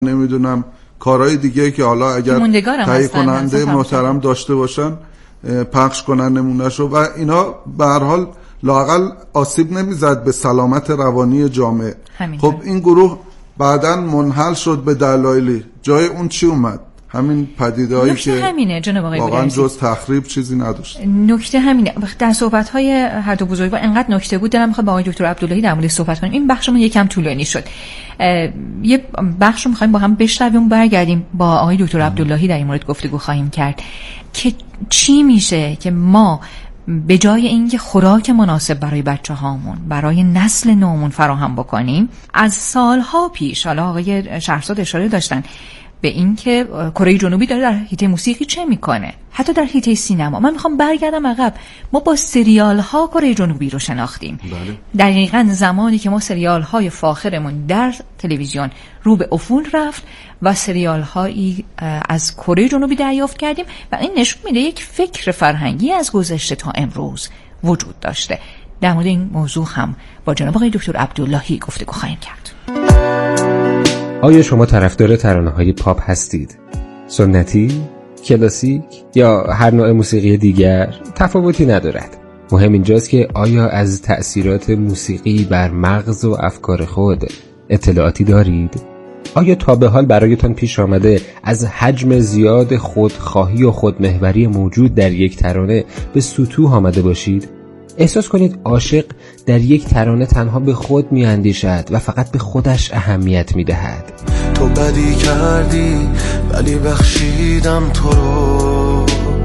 نمیدونم کارهای دیگه که حالا اگر تهیه کننده محترم داشته باشن پخش کنن نمونهشو و اینا به هر حال لااقل آسیب نمیزد به سلامت روانی جامعه. خب این گروه بعداً منحل شد به دلایلی. جای اون چی اومد؟ همین پدیده‌ای که همینه جناب آقای واقعا جز تخریب چیزی نداشت. نکته همینه. در صحبت‌های هر دو بزرگوار انقدر نکته بود دلم می‌خواد با آقای دکتر عبداللهی در مورد صحبت کنیم. این بخشمون یکم طولانی شد. یه بخش رو می‌خوایم با هم بشنویم، برگردیم با آقای دکتر عبداللهی در این مورد گفتگو خواهیم کرد که چی میشه که ما به جای اینکه خوراک مناسب برای بچه‌هامون، برای نسل نومون فراهم بکنیم، از سالها پیش، حالا آقای شهرزاد اشاره داشتن به این که کره جنوبی داره در حیطه موسیقی چه میکنه، حتی در حیطه سینما. من میخوام برگردم عقب. ما با سریال ها کره جنوبی رو شناختیم. بله. دقیقاً زمانی که ما سریال های فاخرمون در تلویزیون رو به افول رفت و سریال هایی از کره جنوبی دریافت کردیم و این نشون میده یک فکر فرهنگی از گذشته تا امروز وجود داشته. در مورد این موضوع هم با جناب آقای دکتر عبداللهی گفتگو خواهیم کرد. آیا شما طرفدار ترانه‌های پاپ هستید؟ سنتی، کلاسیک یا هر نوع موسیقی دیگر تفاوتی ندارد. مهم اینجاست که آیا از تأثیرات موسیقی بر مغز و افکار خود اطلاعاتی دارید؟ آیا تا به حال برایتان پیش آمده از حجم زیاد خودخواهی و خودمحوری موجود در یک ترانه به سطوح آمده باشید؟ احساس کنید عاشق در یک ترانه تنها به خود می اندیشد و فقط به خودش اهمیت می دهد. تو بدی کردی ولی بخشیدم تو رو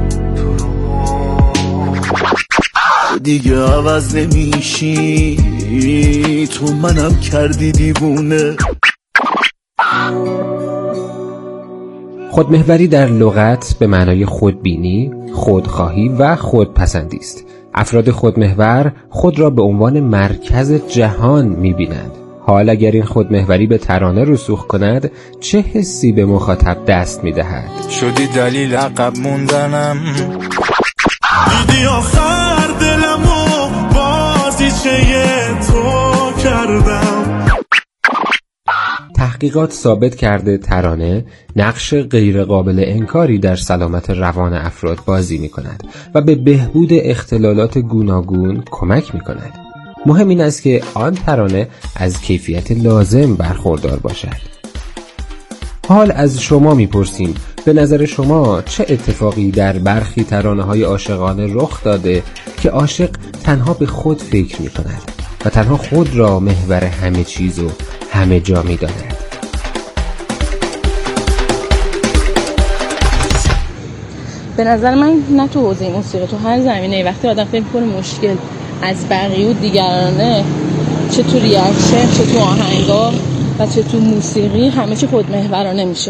دیگه عوض نمیشی تو منم کردی دیوونه. خودمحوری در لغت به معنای خودبینی، خودخواهی و خودپسندی است. افراد خودمحور خود را به عنوان مرکز جهان می‌بینند. حال اگر این خودمحوری به ترانه رسوخ کند چه حسی به مخاطب دست می‌دهد؟ شدی دلیل عقب موندنم، دیدی آخر دلمو بازیچه تو کردم. تحقیقات ثابت کرده ترانه نقش غیر قابل انکاری در سلامت روان افراد بازی می کند و به بهبود اختلالات گوناگون کمک می کند. مهم این است که آن ترانه از کیفیت لازم برخوردار باشد. حال از شما می پرسیم به نظر شما چه اتفاقی در برخی ترانه‌های عاشقانه رخ داده که عاشق تنها به خود فکر می کند و تنها خود را محور همه چیز و همه جا می داند؟ به نظر من نه تو حوزه موسیقی، تو هر زمینه وقتی آدم فکر کنه مشکل از بقیه و دیگرانه، چه تو ریاکشن، چه تو آهنگا و چه تو موسیقی، همه چی خودمحورانه میشه.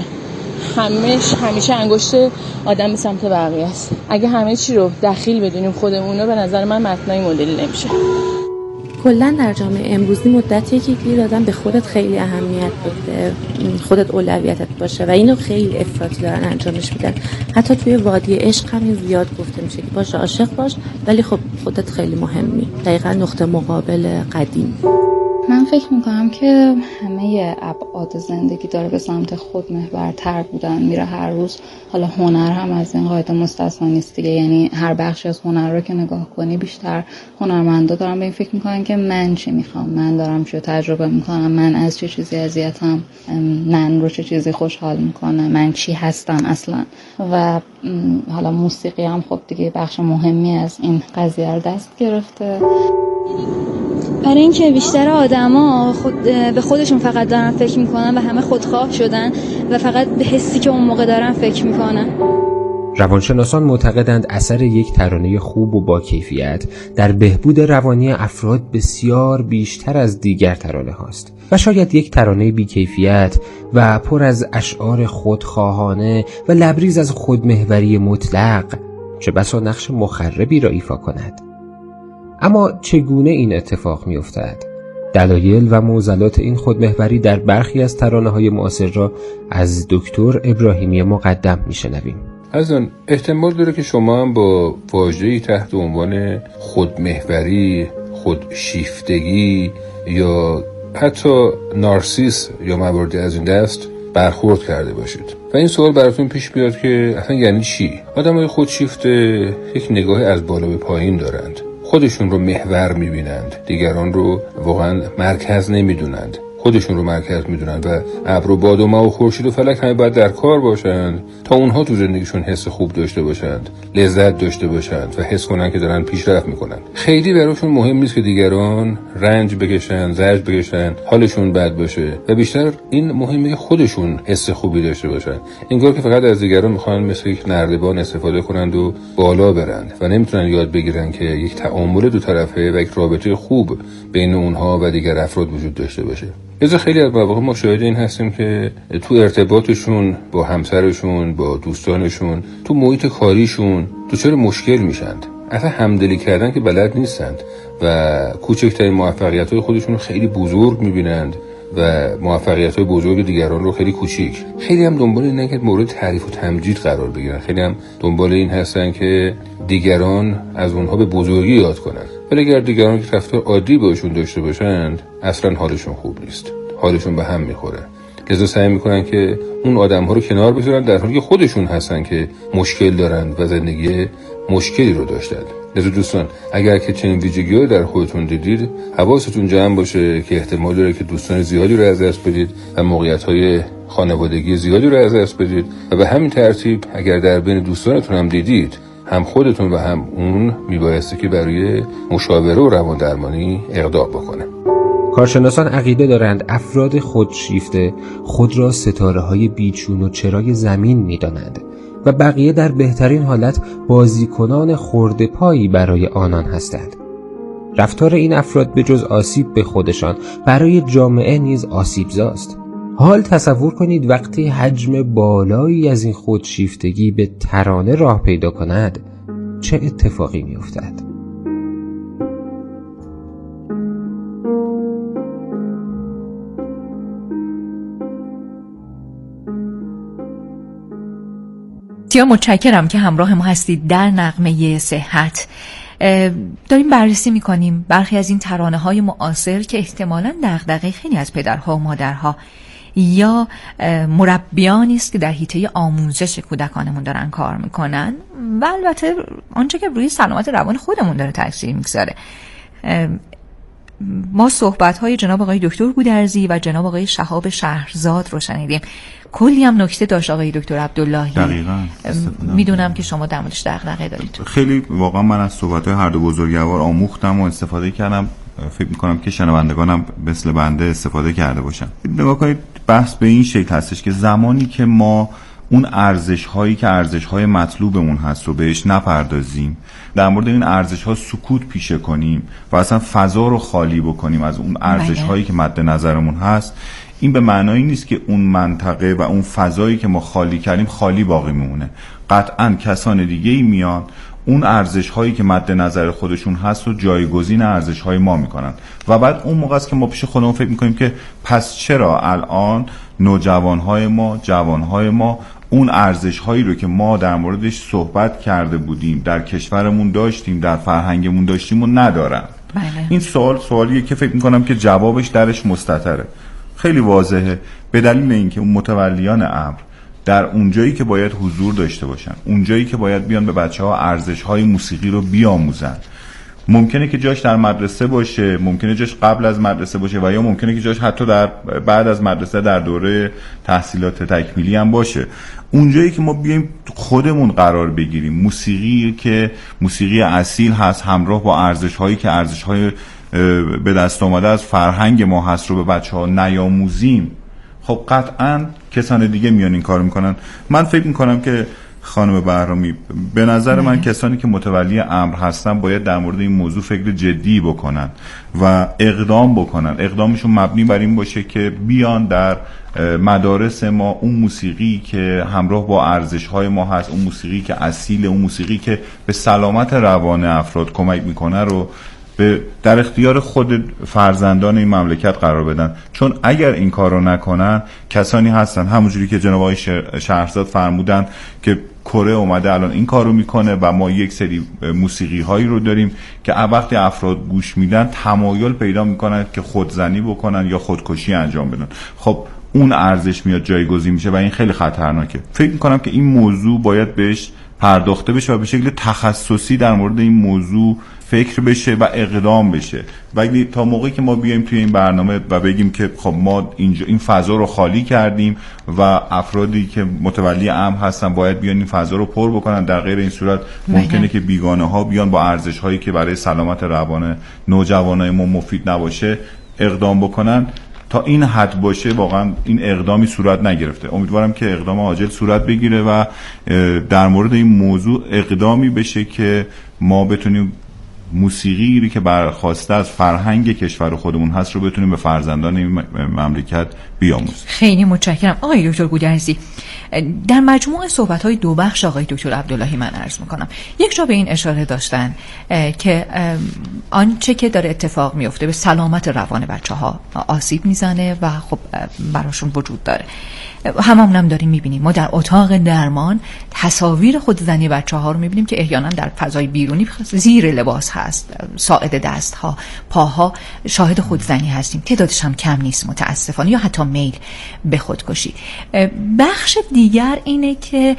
همیشه انگشت آدم به سمت بقیه است. اگه همه چی رو دخیل بدونیم خودمون، به نظر من متنای مدلی نمیشه. کلا در جامعه امروزی مدتیه که گیر دادن به خودت خیلی اهمیت بده، خودت اولویتت باشه و اینو خیلی افراطی دارن انجامش میدن. حتی توی وادی عشق همین زیاد گفته میشه که باشه عاشق باش ولی خب خودت خیلی مهمی. دقیقاً نقطه مقابل قدیم. من فکر میکنم که همه ابعاد زندگی داره به سمت خودمحورتر بودن میره هر روز. حالا هنر هم از این قاعده مستثنا نیست دیگه، یعنی هر بخشی از هنر رو که نگاه کنی بیشتر هنرمندا دارن به این فکر میکنن که من چی میخوام، من دارم چی تجربه میکنم، من از چه چیزی اذیتم، من رو چه چیزی خوشحال میکنه، من چی هستم اصلا. و حالا موسیقی هم خب دیگه بخش مهمی از این قضیه رو دست گرفته. برای اینکه بیشتر آدما به خودشون فقط دارن فکر میکنن و همه خودخواه شدن و فقط به حسی که اون موقع دارن فکر میکنن. روانشناسان معتقدند اثر یک ترانه خوب و با کیفیت در بهبود روانی افراد بسیار بیشتر از دیگر ترانه هاست و شاید یک ترانه بی کیفیت و پر از اشعار خودخواهانه و لبریز از خودمحوری مطلق چه بسا نقش مخربی را ایفا کند. اما چگونه این اتفاق می افتد؟ دلایل و معضلات این خودمحوری در برخی از ترانه‌های معاصر را از دکتر ابراهیمی مقدم می شنویم. عزیزان، احتمال داره که شما هم با واژه‌ای تحت عنوان خودمحوری، خودشیفتگی یا حتی نارسیس یا مواردی از این دست برخورد کرده باشید. و این سوال براتون پیش بیاد که اصلا یعنی چی؟ آدمای خودشیفته یک نگاه از بالا به پایین دارند. خودشون رو محور می‌بینند، دیگران رو واقعا مرکز نمی‌دونند. خودشون رو مرکز میدونن و ابر و باد و ماه و خورشید و فلک همه باید در کار باشند تا اونها تو زندگیشون حس خوب داشته باشند، لذت داشته باشند و حس کنن که دارن پیشرفت میکنن. خیلی براشون مهم نیست که دیگران رنج بکشن، زجر بکشن، حالشون بد باشه و بیشتر این مهمه که خودشون حس خوبی داشته باشن. انگار که فقط از دیگران میخوان مثل یک نردبان استفاده کنند و بالا برند و نمیتونن یاد بگیرن که یک تعامل دو طرفه و یک رابطه خوب بین اونها و دیگر افراد وجود داشته باشه. خیلی از مواقع ما شاهد این هستیم که تو ارتباطشون با همسرشون، با دوستانشون، تو محیط کاریشون دچار مشکل میشند. اصلا همدلی کردن که بلد نیستند و کوچکترین موفقیت‌های خودشون رو خیلی بزرگ می‌بینند و موفقیت‌های بزرگ دیگران رو خیلی کوچیک. خیلی هم دنبال اینن که مورد تعریف و تمجید قرار بگیرن. خیلی هم دنبال این هستن که دیگران از اونها به بزرگی یاد کنن. ولی اگر دیگران که رفتار عادی باشون داشته باشند، اصلا حالشون خوب نیست. حالشون به هم میخوره. لذا سعی میکنن که اون آدم‌ها رو کنار بذارن در حالی که خودشون هستن که مشکل دارن و زندگی مشکلی رو داشتن. لذا دوستان، اگر که چنین ویژگی‌هایی در خودتون دیدید، حواستون جمع باشه که احتمال داره که دوستان زیادی رو از دست بدید و موقعیت‌های خانوادگی زیادی رو از دست بدید و به همین ترتیب اگر در بین دوستانتون هم دیدید هم خودتون و هم اون میبایسته که برای مشاوره و روان درمانی اقدام بکنه. کارشناسان عقیده دارند افراد خودشیفته خود را ستاره‌های بیچون و چرای زمین می‌دانند و بقیه در بهترین حالت بازیکنان خرده پایی برای آنان هستند. رفتار این افراد به جز آسیب به خودشان برای جامعه نیز آسیبزاست. حال تصور کنید وقتی حجم بالایی از این خودشیفتگی به ترانه راه پیدا کند چه اتفاقی می‌افتد؟ بسیار متشکرم که همراه ما هستید در نغمه صحت. داریم بررسی می‌کنیم برخی از این ترانه‌های معاصر که احتمالاً دغدغه خیلی از پدرها و مادرها یا مربیانی است که در حیطه آموزش کودکانمون دارن کار میکنن و البته آنچه که روی سلامت روان خودمون داره تاثیر میگذاره. ما صحبت‌های جناب آقای دکتر گودرزی و جناب آقای شهاب شهرزاد رو شنیدیم. کلی هم نکته داشت آقای دکتر عبداللهی. دقیقاً. میدونم که شما در موردش دغدغه دارید. خیلی واقعا من از صحبت‌های هر دو بزرگوار آموختم و استفاده کردم. فکر می‌کنم که شنوندگانم مثل بنده استفاده کرده باشن. نگاه کنید، بحث به این شکل هستش که زمانی که ما اون ارزش‌هایی که ارزش‌های مطلوبمون هست رو بهش نپردازیم، در مورد این ارزش‌ها سکوت پیشه کنیم و اصلا فضا رو خالی بکنیم از اون ارزش‌هایی که مد نظرمون هست، این به معنایی نیست که اون منطقه و اون فضایی که ما خالی کردیم خالی باقی میمونه. قطعاً کسان دیگه‌ای میان اون ارزش‌هایی که مد نظر خودشون هست و جایگزین ارزش‌های ما میکنن و بعد اون موقع است که ما پیش خودمون فکر میکنیم که پس چرا الان نوجوان‌های ما، جوان‌های ما اون ارزش‌هایی رو که ما در موردش صحبت کرده بودیم، در کشورمون داشتیم، در فرهنگمون داشتیم و ندارن. بله. این سوالیه که فکر میکنم که جوابش درش مستتره. خیلی واضحه، به دلیل اینکه اون متولیان امر در اونجایی که باید حضور داشته باشن، اونجایی که باید بیان به بچه‌ها ارزش‌های موسیقی رو بیاموزن، ممکنه که جاش در مدرسه باشه، ممکنه جاش قبل از مدرسه باشه و یا ممکنه که جاش حتی در بعد از مدرسه در دوره تحصیلات تکمیلی هم باشه. اونجایی که ما بیایم خودمون قرار بگیریم، موسیقی که موسیقی اصیل هست همراه با ارزش‌هایی که ارزش‌های به دست آمده از فرهنگ ما هست رو به بچه‌ها نیاموزیم، خب قطعاً کسان دیگه میان این کار میکنن. من فکر میکنم که خانم بهرامی، به نظر من کسانی که متولی امر هستن باید در مورد این موضوع فکر جدی بکنن و اقدام بکنن. اقدامشون مبنی بر این باشه که بیان در مدارس ما اون موسیقی که همراه با ارزش‌های ما هست، اون موسیقی که اصیل، اون موسیقی که به سلامت روان افراد کمک میکنه رو در اختیار خود فرزندان این مملکت قرار بدن. چون اگر این کار رو نکنن، کسانی هستن همونجوری که جناب آقای شهرزاد فرمودن که کره اومده الان این کار رو میکنه و ما یک سری موسیقی هایی رو داریم که وقتی افراد گوش میدن تمایل پیدا میکنن که خودزنی بکنن یا خودکشی انجام بدن. خب اون ارزش میاد جایگزین میشه و این خیلی خطرناکه. فکر میکنم که این موضوع باید بهش پرداخته بشه و به شکل تخصصی در مورد این موضوع فکر بشه و اقدام بشه. ولی تا موقعی که ما بیایم توی این برنامه و بگیم که خب ما اینجا این فضا رو خالی کردیم و افرادی که متولی امر هستن باید بیان این فضا رو پر بکنن، در غیر این صورت ممکنه که بیگانه ها بیان با ارزش هایی که برای سلامت روان نوجوانای ما مفید نباشه اقدام بکنن. تا این حد باشه واقعا این اقدامی صورت نگرفته. امیدوارم که اقدام عاجل صورت بگیره و در مورد این موضوع اقدامی بشه که ما بتونیم موسیقی که برخواسته از فرهنگ کشور خودمون هست رو بتونیم به فرزندان این مملکت بیاموزیم. خیلی متشکرم آقای دکتر گودرزی. در مجموع صحبت‌های دو بخش آقای دکتر عبداللهی من عرض می‌کنم، یک جا به این اشاره داشتن که آنچه که داره اتفاق میفته به سلامت روان بچه‌ها آسیب میزنه و خب براشون وجود داره. هممونم داریم میبینیم، ما در اتاق درمان تصاویر خودزنی بچه‌ها رو میبینیم که احیانا در فضای بیرونی زیر لباس هست، ساعد دست‌ها، پاها، شاهد خودزنی هستیم. تعدادش هم کم نیست متاسفانه، یا حتی میل به خودکشی. بخش دیگر اینه که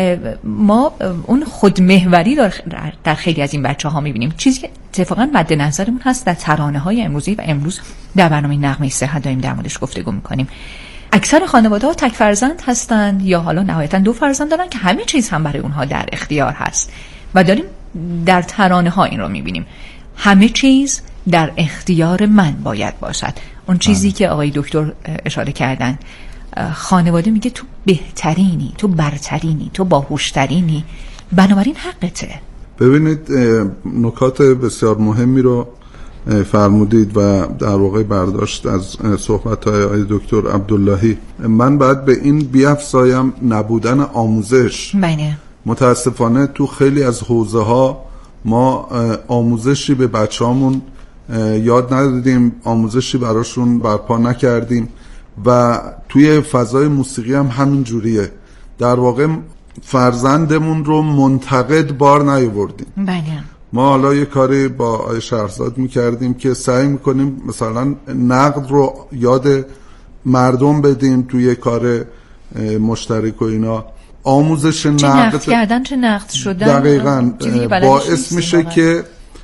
ما اون خودمحوری در خیلی از این بچه‌ها میبینیم، چیزی که اتفاقا مد نظرمون هست در ترانه‌های امروزی و امروز در برنامه نغمه صحت داریم در موردش گفتگو می‌کنیم. اکثر خانواده‌ها تک فرزند هستند یا حالا نهایتاً 2 فرزند دارن که همه چیز هم برای اونها در اختیار هست و داریم در ترانه‌ها این رو می‌بینیم، همه چیز در اختیار من باید باشد. اون چیزی که آقای دکتر اشاره کردن، خانواده میگه تو بهترینی، تو برترینی، تو باهوشترینی، بنابراین حقته. ببینید نکات بسیار مهمی رو فرمودید و در واقع برداشت از صحبت‌های آقای دکتر عبداللهی. من بعد به این بیفزایم نبودن آموزش. بله. متاسفانه تو خیلی از حوزه‌ها ما آموزشی به بچه‌هامون یاد ندادیم، آموزشی براشون برپا نکردیم و توی فضای موسیقی هم همین جوریه. در واقع فرزندمون رو منتقد بار نیاوردیم. بله. ما حالا یه کاری با آقای شهرزاد میکردیم که سعی میکنیم مثلا نقد رو یاد مردم بدیم توی کار مشترک و اینا. آموزش نقد کردن، چه نقد شدن دقیقاً باعث میشه که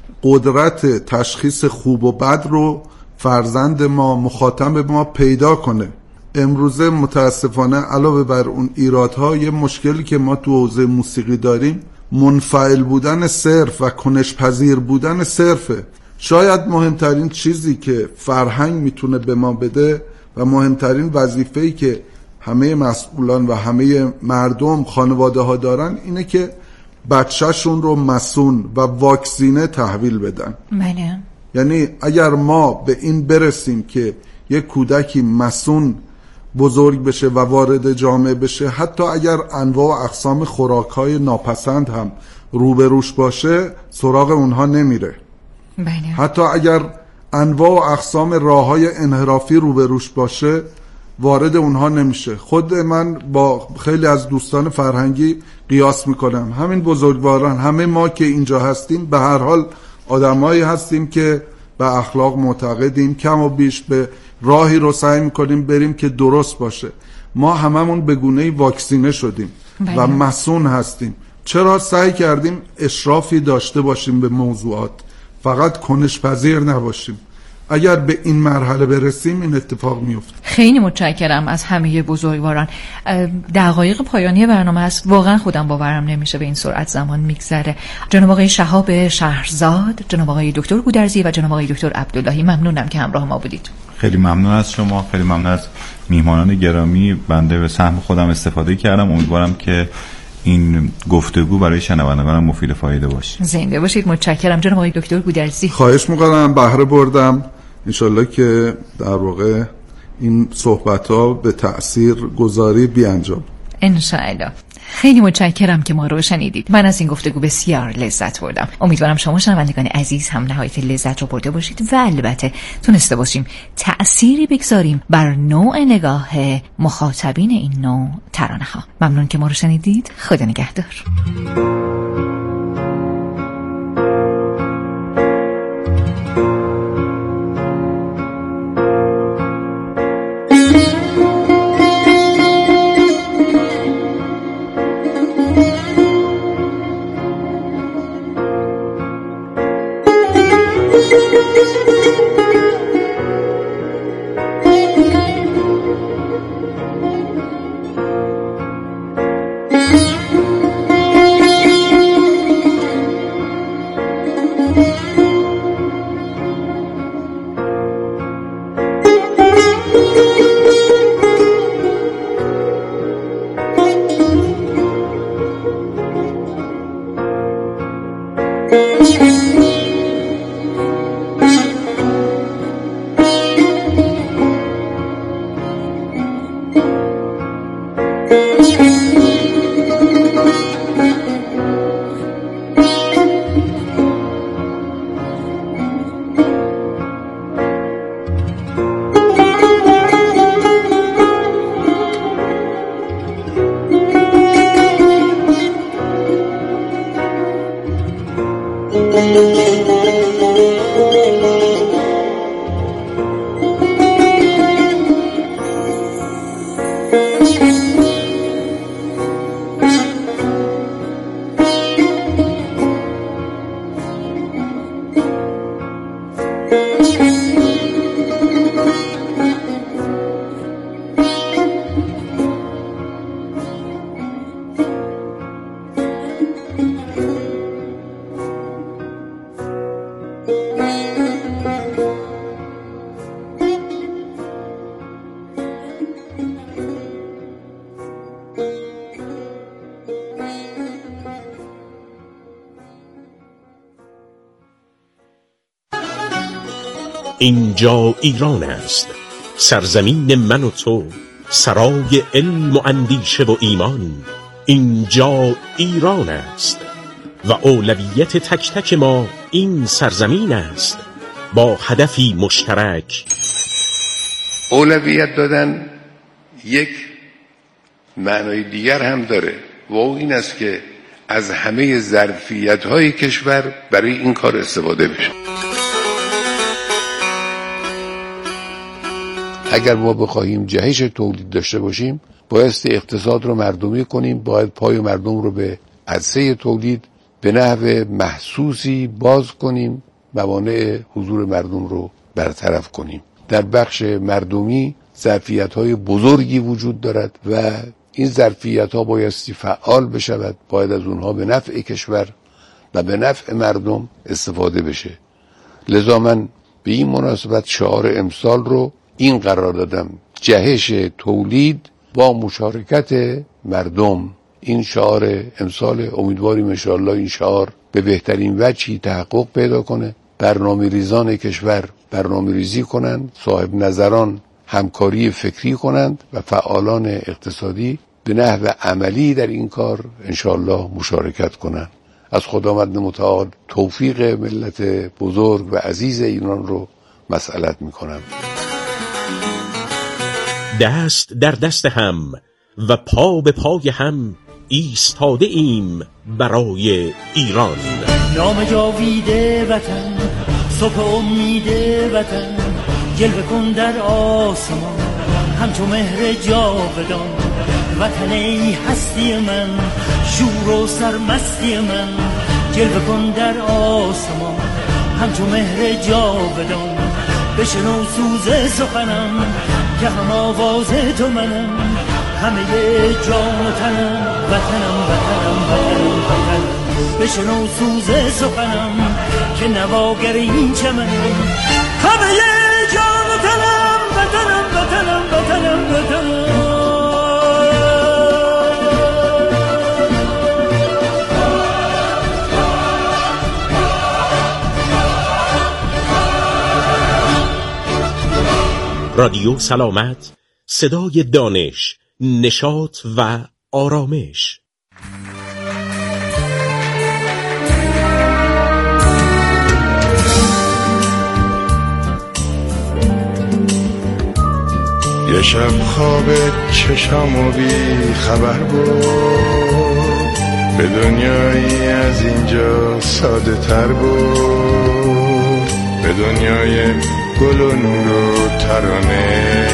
قدرت تشخیص خوب و بد رو فرزند ما، مخاطب ما پیدا کنه. امروزه متاسفانه علاوه بر اون ایرادها، یه مشکلی که ما تو حوزه موسیقی داریم منفعل بودن صرف و کنش‌پذیر بودن صرفه. شاید مهمترین چیزی که فرهنگ میتونه به ما بده و مهمترین وظیفه‌ای که همه مسئولان و همه مردم، خانواده ها دارن اینه که بچه‌شون رو مصون و واکسینه تحویل بدن. بله. یعنی اگر ما به این برسیم که یک کودکی مصون بزرگ بشه و وارد جامعه بشه، حتی اگر انواع و اقسام خوراک‌های ناپسند هم روبروش باشه سراغ اونها نمیره. بله. حتی اگر انواع و اقسام راه‌های انحرافی روبروش باشه وارد اونها نمیشه. خود من با خیلی از دوستان فرهنگی قیاس میکنم، همین بزرگواران، همه ما که اینجا هستیم به هر حال آدمایی هستیم که به اخلاق معتقدیم، کم و بیش به راهی رو سعی میکنیم بریم که درست باشه. ما هممون به گونه‌ای واکسینه شدیم و مصون هستیم. چرا سعی کردیم اشرافی داشته باشیم به موضوعات، فقط کنش‌پذیر نباشیم؟ اگر به این مرحله برسیم این اتفاق میفته. خیلی متشکرم از همه بزرگواران. دقایق پایانی برنامه است، واقعا خودم باورم نمیشه به این سرعت زمان میگذره. جناب آقای شهاب شهرزاد، جناب آقای دکتر گودرزی و جناب آقای دکتر عبداللهی، ممنونم که همراه ما بودید. خیلی ممنون از شما، خیلی ممنون از میهمانان گرامی. بنده به سهم خودم استفاده کردم، امیدوارم که این گفتگو برای شنوندگان مفید فایده باشه. زنده باشید. متشکرم جناب آقای دکتر گودرزی. خواهش می‌کنم، بهره بردم. انشالله که در واقع این صحبت‌ها به تأثیر گذاری بیانجام. انشالله. خیلی متشکرم که ما رو شنیدید. من از این گفتگو بسیار لذت بردم. امیدوارم شما شنوندگان عزیز هم نهایت لذت رو برده باشید و البته تونسته باشیم تأثیری بگذاریم بر نوع نگاه مخاطبین این نوع ترانه‌ها. ممنون که ما رو شنیدید. خدا نگهدار. اینجا ایران است، سرزمین من و تو، سرای علم و اندیشه و ایمان. اینجا ایران است و اولویت تک تک ما این سرزمین است، با هدفی مشترک. اولویت دادن یک معنای دیگر هم داره و این است که از همه ظرفیت‌های کشور برای این کار استفاده بشه. اگر ما بخواهیم جهش تولید داشته باشیم، بایستی اقتصاد رو مردمی کنیم، باید پای مردم رو به عرصه تولید به نحو محسوسی باز کنیم، موانع حضور مردم رو برطرف کنیم. در بخش مردمی ظرفیت‌های بزرگی وجود دارد و این ظرفیت‌ها بایستی فعال بشود، باید از اونها به نفع کشور و به نفع مردم استفاده بشه. لذا من به این مناسبت شعار امسال رو این قرار دادم: جهش تولید با مشارکت مردم. این شعار امسال، امیدواریم انشاءالله این شعار به بهترین وجهی تحقق پیدا کنه. برنامه ریزان کشور برنامه ریزی کنند، صاحب نظران همکاری فکری کنند و فعالان اقتصادی به نحو عملی در این کار انشاءالله مشارکت کنند. از خداوند متعال توفیق ملت بزرگ و عزیز ایران رو مسئلت میکنم. دست در دست هم و پا به پای هم ایستاده ایم برای ایران. نام جاویده وطن، صبح امید وطن، جلوه کن در آسمان همچو مهر جاودان. وطن ای هستی من، شور و سرمستی من، جلوه کن در آسمان همچو مهر جاودان. بشنو سوز سخنم که هم آواز تو منم، همه جان و تنم، وطنم وطنم وطنم وطنم. بشنو سوز سخنم که نواگر این چمنم، همه جان و تنم، وطنم وطنم وطنم وطنم. رادیو سلامت، صدای دانش، نشاط و آرامش. یه شب خواب چشامو بی خبر بود، به دنیایی از اینجا ساده تر بود، به دنیای گل و نور و ترانه،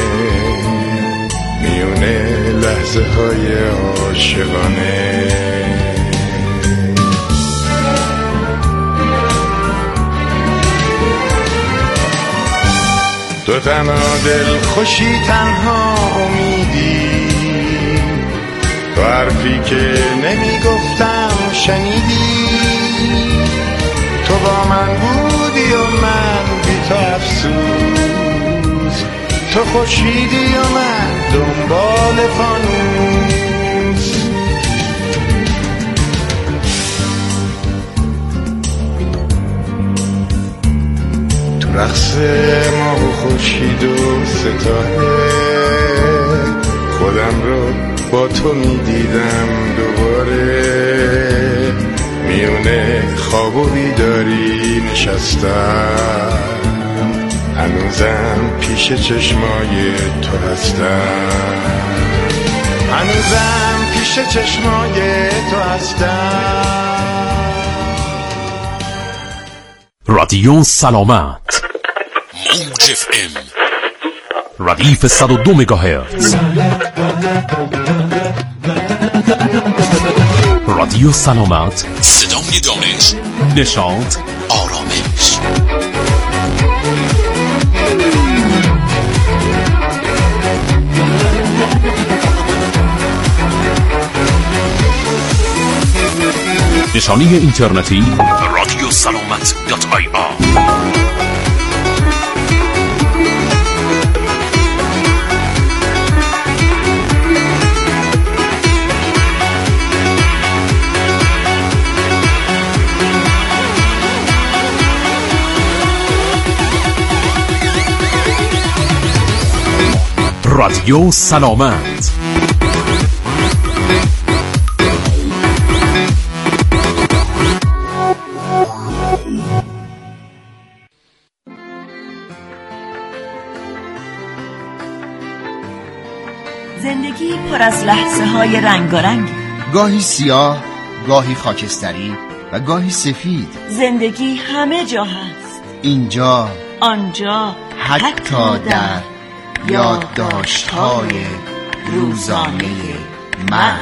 میونه لحظه های عاشقانه. تو تنها دل خوشی، تنها امیدی، تو حرفی که نمیگفتم شنیدی، تو با من بودی و من بی تو افسوس، تو خورشیدی و من دنبال فانوس. تو رقص ماه و خورشید و ستاره، خودم رو با تو میدیدم دوباره، میونه خواب و بیداری نشستم، هنوزم پیش چشمای تو هستم، هنوزم پیش چشمای تو هستم. رادیو سلامت، موج FM، ردیف 102 مگاهرتز. رادیو سلامت، صدای دانش، نشاط، آرامش. نشانی اینترنتی radiosalamat.ir. رادیو سلامت. زندگی پر از لحظه های رنگارنگ، گاهی سیاه، گاهی خاکستری و گاهی سفید. زندگی همه جا هست، اینجا، آنجا، حتی در یادداشت‌های روزانه من.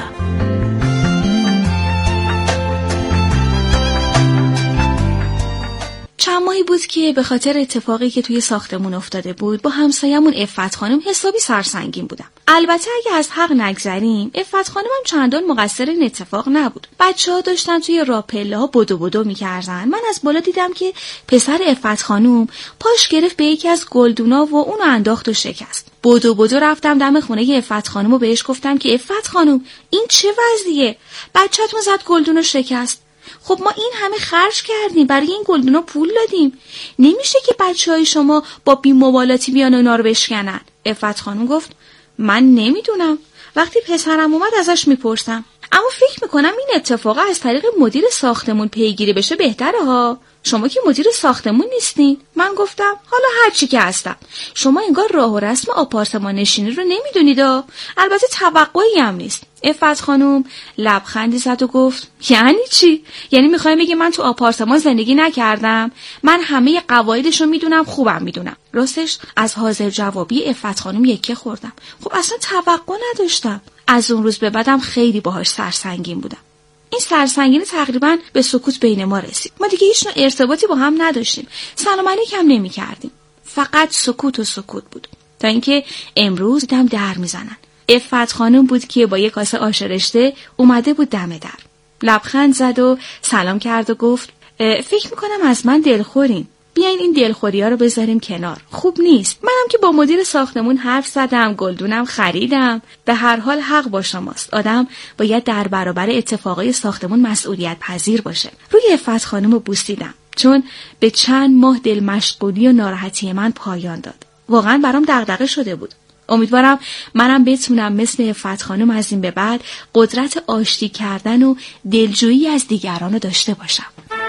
چند ماهی بود که به خاطر اتفاقی که توی ساختمون افتاده بود با همسایمون عفت خانم حسابی سرسنگین بودم. البته اگه از حق نگذریم، عفت خانم هم چندان مقصر این اتفاق نبود. بچه‌ها داشتن توی راپله‌ها بدو می‌کردن. من از بالا دیدم که پسر عفت خانم پاش گرفت به یکی از گلدونا و اونو انداخت و شکست. بدو رفتم دم خونه عفت خانم و بهش گفتم که عفت خانم این چه وضعیه؟ بچه‌تون زد گلدونو شکست. خب ما این همه خرج کردیم، برای این گلدونا پول دادیم، نمیشه که بچه‌های شما با بی‌مبالاتی بیان و اینا رو بشکنن. عفت خانم گفت من نمیدونم، وقتی پسرم اومد ازش میپرسم، اما فکر میکنم این اتفاق از طریق مدیر ساختمون پیگیری بشه بهتره ها. شما که مدیر ساختمون نیستین. من گفتم حالا هر چی که هستم، شما انگار راه و رسم آپارتمان نشینی رو نمیدونید. البته توقعی هم نیست. عفت خانم لبخندی زد و گفت یعنی چی؟ یعنی میخوایم بگی من تو آپارتمان زندگی نکردم؟ من همه قواعدش رو میدونم، خوبم میدونم. راستش از حاضر جوابی عفت خانم یکه خوردم. خب اصلا توقع نداشتم. از اون روز به بعدم خیلی باهاش سرسنگین بودم. این سرسنگینی تقریبا به سکوت بین ما رسید. ما دیگه هیچ نوع ارتباطی با هم نداشتیم. سلام علیک هم نمی کردیم. فقط سکوت و سکوت بود. تا اینکه امروز دیدم در میزنن. عفت خانم بود که با یک کاسه آش رشته اومده بود دم در. لبخند زد و سلام کرد و گفت فکر میکنم از من دلخورین. بیاین این دلخوری‌ها رو بذاریم کنار. خوب نیست. منم که با مدیر ساختمون حرف زدم، گلدونم خریدم. به هر حال حق با شماست. آدم باید در برابر اتفاقای ساختمون مسئولیت پذیر باشه. روی عفت خانمو بوسیدم، چون به چند ماه دل مشغولی و ناراحتی من پایان داد. واقعا برام دغدغه شده بود. امیدوارم منم بتونم مثل عفت خانم از این به بعد قدرت آشتی کردن و دلجویی از دیگران رو داشته باشم.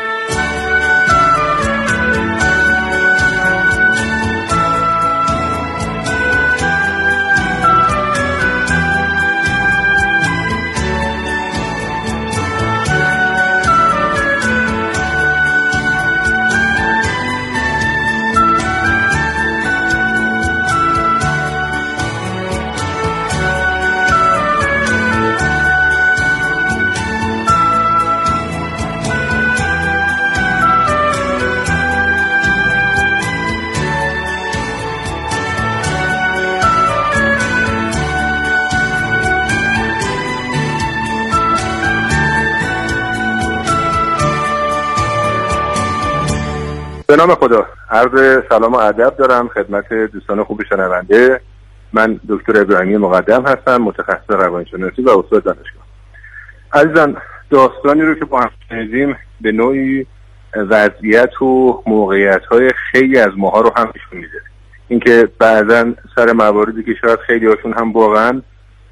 به نام خدا، عرض سلام و ادب دارم خدمت دوستان خوب شنونده. من دکتر ابراهیمی مقدم هستم، متخصص روانشناسی و استاد دانشگاه. عزیزان، داستانی رو که با هم شنیدیم به نوعی وضعیت و موقعیت‌های خیلی از ماها رو هم نشون میده. اینکه بعضن سر مواردی که شاید خیلی هاشون هم واقعا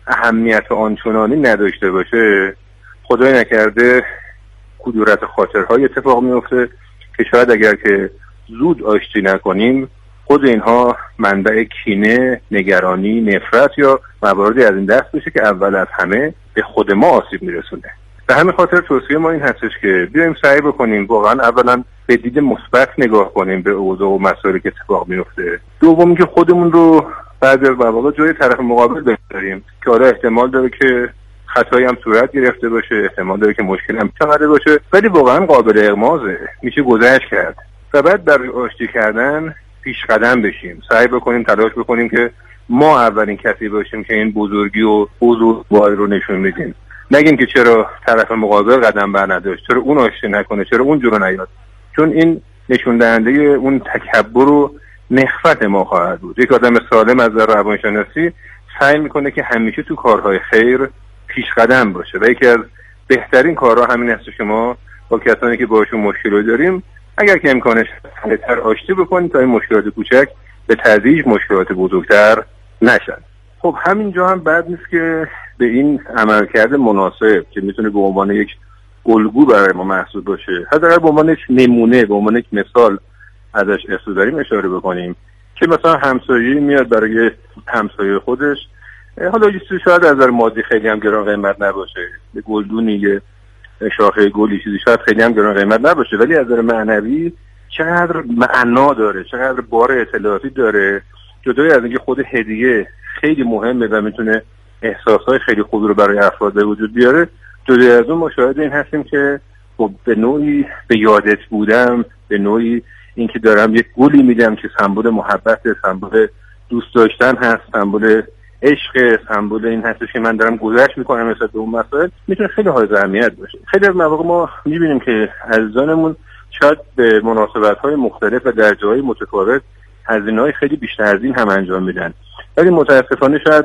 اهمیت آنچنانی نداشته باشه، خدای نکرده کدورت خاطرهای اتفاق میفته که شاید اگر که زود آشتی نکنیم خود اینها منبع کینه، نگرانی، نفرت یا مواردی از این دست بشه که اول از همه به خود ما آسیب میرسونه. به همین خاطر توصیه ما این هستش که بیایم سعی بکنیم واقعا اولا به دید مثبت نگاه کنیم به اوضاع و مسائلی که اتفاق میفته. دوم که خودمون رو بعد از واقعا جای طرف مقابل بذاریم که آره احتمال داره که خطایی هم صورت گرفته باشه، احتمال داره که مشکل هم چقدر باشه، ولی واقعا قابل اغمازه، میشه گذشت کرد. و بعد در آشتی کردن پیش قدم بشیم، سعی بکنیم تلاش بکنیم که ما اولین کسی باشیم که این بزرگی و بزرگواری رو نشون میدیم. نگیم که چرا طرف مقابل قدم بر نداشت، چرا اون آشتی نکنه، چرا اون جلو نیاد، چون این نشون دهنده اون تکبر و نخوت ما خواهد بود. یک آدم سالم از نظر روانشناسی سعی میکنه که همیشه تو کارهای خیر پیش قدم باشه و یکی از بهترین کارها همین است که ما با کسانی که باشون مشکل داریم اگر که امکانش بهتر آشتی بکنیم تا این مشکلات کوچک به تدریج مشکلات بزرگتر نشن. خب همینجا هم بد نیست که به این عملکرد مناسب که میتونه به عنوان یک الگو برای ما محسوب باشه، حداقل به عنوان یک نمونه، به عنوان یک مثال ازش استفاده داریم اشاره بکنیم که مثلا همسایه‌ای میاد برای همسایه خودش، حالا یه چیزی شاید از نظر مادی خیلی هم گران قیمت نباشه، یه گلدونی، یه شاخه گلی چیزی شاید خیلی هم گران قیمت نباشه، ولی از نظر معنوی چقدر معنا داره، چقدر بار اطلاعاتی داره. جدای از اینکه خود هدیه خیلی مهمه و میتونه احساسهای خیلی خوبی رو برای افراد به وجود بیاره، جدای از اون ما شاهد این هستیم که به نوعی به یادت بودم، به نوعی اینکه دارم یک گلی میدم که سمبل محبت، سمبل دوست داشتن هست، سمبل عشق، سمبل این هستش که من دارم گذشت میکنم مثلا به اون مسائل، میتونه خیلی حائز اهمیت باشه. خیلی از مواقع ما میبینیم که عزیزانمون شاید به مناسبت‌های مختلف و در جاهای متفاوت هزینه‌های خیلی بیشتر از این هم انجام میدن، ولی متاسفانه شاید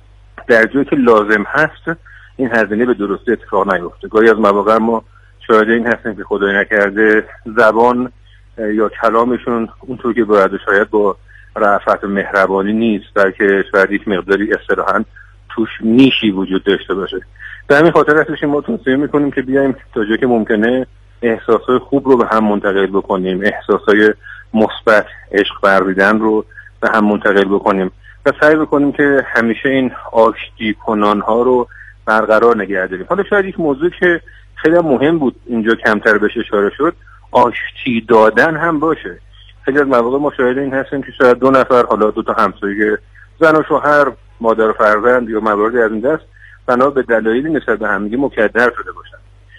در جایی که لازم هست این هزینه به درستی اتفاق نیفته. گاهی از مواقع ما شاید این هستیم که خدای نکرده زبان یا کلامشون اونطور که باید شاید با رأفت و مهربانی نیست، بلکه شاید یک مقداری اصطلاحاً توش نیشی وجود داشته باشه. به همین خاطر هستش ما توصیه میکنیم که بیایم تا جایی که ممکنه احساسای خوب رو به هم منتقل بکنیم، احساسای مثبت، عشق ورزیدن رو به هم منتقل بکنیم و سعی بکنیم که همیشه این آشتی کنانها رو برقرار نگه داریم. حالا شاید یک موضوع که خیلی مهم بود اینجا کمتر بهش اشاره شد، آشتی دادن هم باشه. خیلی از مواقع ما شاهد این هستیم که شاید دو نفر، حالا دو تا همسایه، زن و شوهر، مادر و فرزند یا مواردی از این دست بنا به دلایلی نسبت به همدیگه مکدر شده باشن.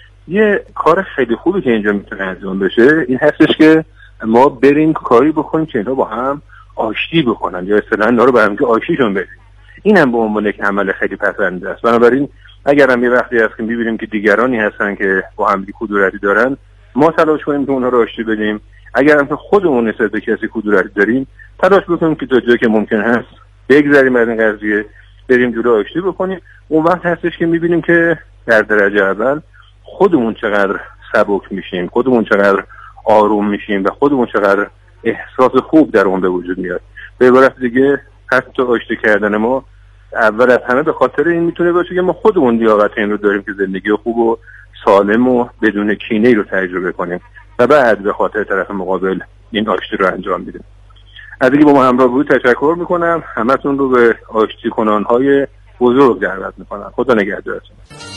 یه کار خیلی خوبی که اینجا میتونه انجام بشه این هستش که ما بریم کاری بکنیم که اینا با هم آشتی بکنن یا اصطلاحاً اینا رو به هم آشتیشون بدیم. این هم به عنوان یک عمل خیلی پسنده است. بنابراین اگر هم یه وقتی هست که می‌بینیم که دیگرانی هستن که با هم کدورتی دارن، ما تلاش کنیم که اونها رو آشتی بدیم. اگر هم که خودمون نسبت به کسی کدورتی داریم، تلاش بکنیم که تا جایی که ممکن هست بگذریم از این قضیه، بریم جلو آشتی بکنیم. اون وقت هستش که می‌بینیم که در درجه اول خودمون چقدر سبک میشیم، خودمون چقدر آروم میشیم و خودمون چقدر احساس خوب در اون به وجود میاد. به عبارت دیگه حتی آشتی کردن ما اول از همه به خاطر این میتونه باشه که ما خودمون لیاقت این رو داریم که زندگی خوب و سالم و بدون کینه رو تجربه کنیم و بعد به خاطر طرف مقابل این آشتی رو انجام میدیم. از اینکه با ما همراه بودید تشکر میکنم. همتون رو به آشتی کنانهای بزرگ دعوت میکنم. خدا نگهدارتون.